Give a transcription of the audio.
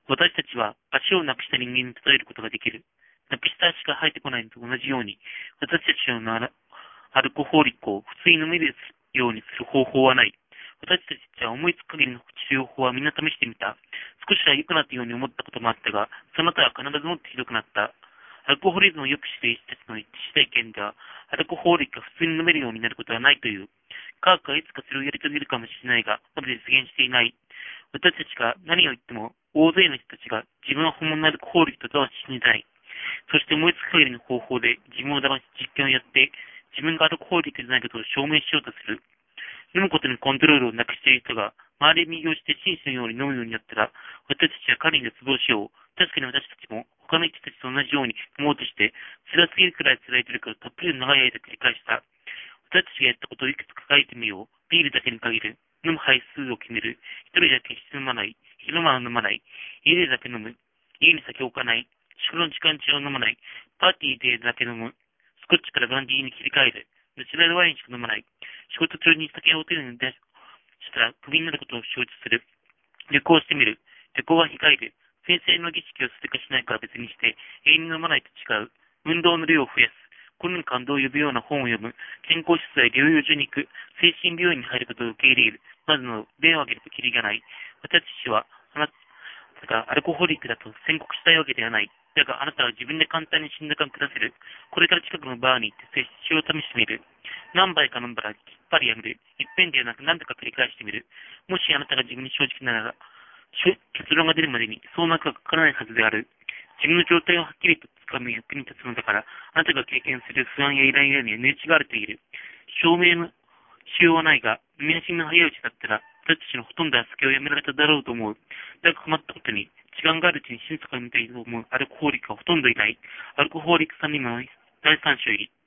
私たちは足をなくした人間に例えることができる。なくした足が生えてこないのと同じように、私たちのアルコホーリックを普通に飲めるようにする方法はない。私たちは思いつく限りの治療法はみんな試してみた。少しは良くなったように思ったこともあったが、その後は必ずもっとひどくなった。アルコホリズムをよく知る医師たちの一致した意見では、アルコホーリックが普通に飲めるようになることはないという。科学はいつかそれをやり遂げるかもしれないが、まだ実現していない。私たちが何を言っても、大勢の人たちが自分は本物のアルコホーリックとは信じない。そして思いつく限りの方法で自分を騙し実験をやって、自分がアルコホーリックでないことを証明しようとする。飲むことにコントロールをなくしている人が、周りに利用して紳士のように飲むようになったら、私たちは彼に絶望しよう。確かに私たちも、他の人たちと同じように飲もうとして、辛すぎるくらい辛い努力をたっぷりの長い間繰り返した。私たちがやったことをいくつか書いてみよう。ビールだけに限る。飲む杯数を決める。一人だけ質飲まない。昼間は飲まない。家でだけ飲む。家に酒を置かない。食の時間中は飲まない。パーティーでだけ飲む。スコッチからブランディーに切り替える。ナチュラルワインしか飲まない。仕事中に酒を手に出したらクビになることを承知する。旅行してみる。旅行は控える。先生の儀式をするかしないかは別にして、永遠に飲まないと違う。運動の量を増やす。この感動を呼ぶような本を読む。健康室や療養所に行く。精神病院に入ることを受け入れる。まずの例を挙げるとキリがない。私たちは、あなたがアルコホリックだと宣告したいわけではない。だがあなたは自分で簡単に診断が下せる。これから近くのバーに行って摂取を試してみる。何杯か飲んだらきっぱりやめる。一遍ではなく何度か繰り返してみる。もしあなたが自分に正直なら、結論が出るまでにそうなくはかからないはずである。自分の状態をはっきりとつかみ役に立つのだから、あなたが経験する不安やイライラには値打ちがあると言える。証明のしようはないが、身なしの早いうちだったら、私たちのほとんどは酒をやめられただろうと思う。だが困ったことに、時間があるうちに心底に見たいと思うアルコホーリックはほとんどいない。アルコホーリックさんにも第三種いる。